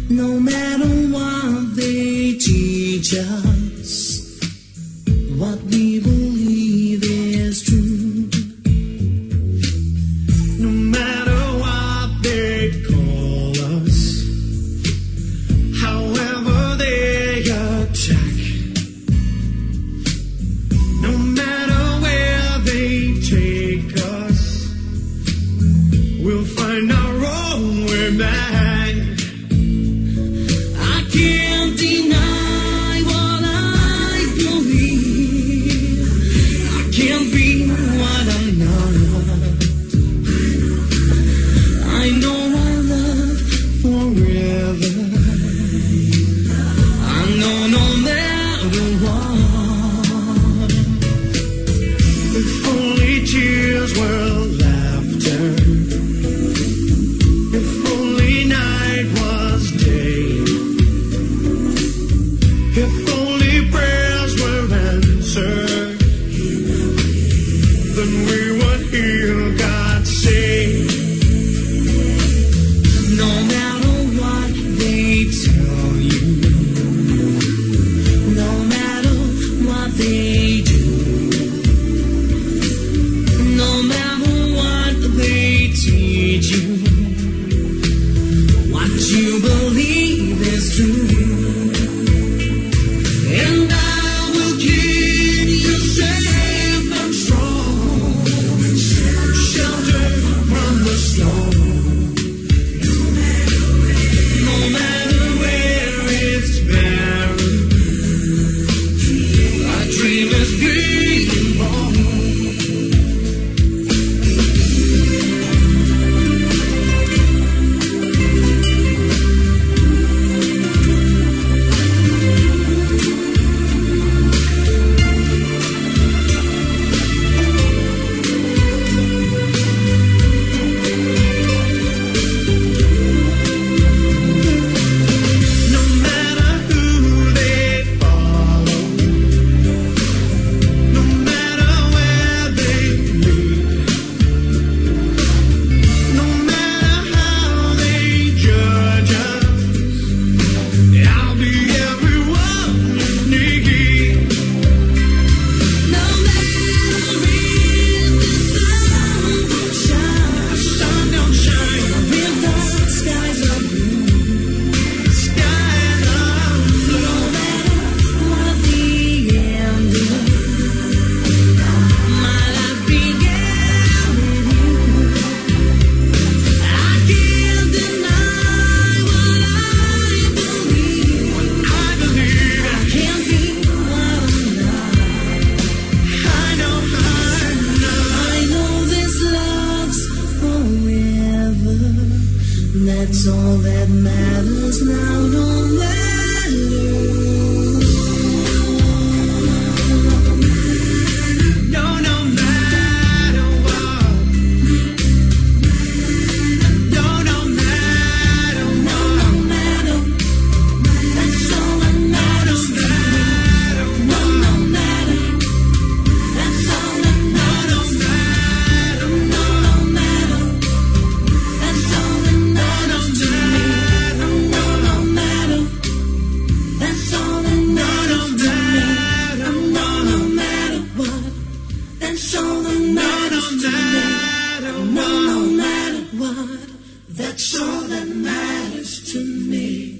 No matter what they teach us, what we believe is true. No matter what they call us, however they attack, no matter where they take us, we'll find our own way back. I can't deny what I believe. I can't be what I'm not. I know our love forever. I know no matter what. If only tears were laughter, if only night was day, if only prayers were answered, then we would hear God say, no matter what they tell you, no matter what they do, no matter what they teach you, what you believe is true. And I will keep you safe and strong, sheltered from the storm. No matter where it's buried, our dream is being born. No matter who they follow, no matter where they lead, no matter how they judge us, I'll be everyone you need. No matter if the sun don't shine, if the skies are blue, no matter what the end is, my life began with you. I can't deny what I believe. I can't be what I'm not. I know this love's forever. That's all that matters now, no matter. No matter what. No matter what. That's all that matters to me. No matter. That's all that matters to me. No matter. That's all that matters to me. No matter. That's all that matters to me. No matter what. That's all that matters to me. No matter what. That's all that matters to me.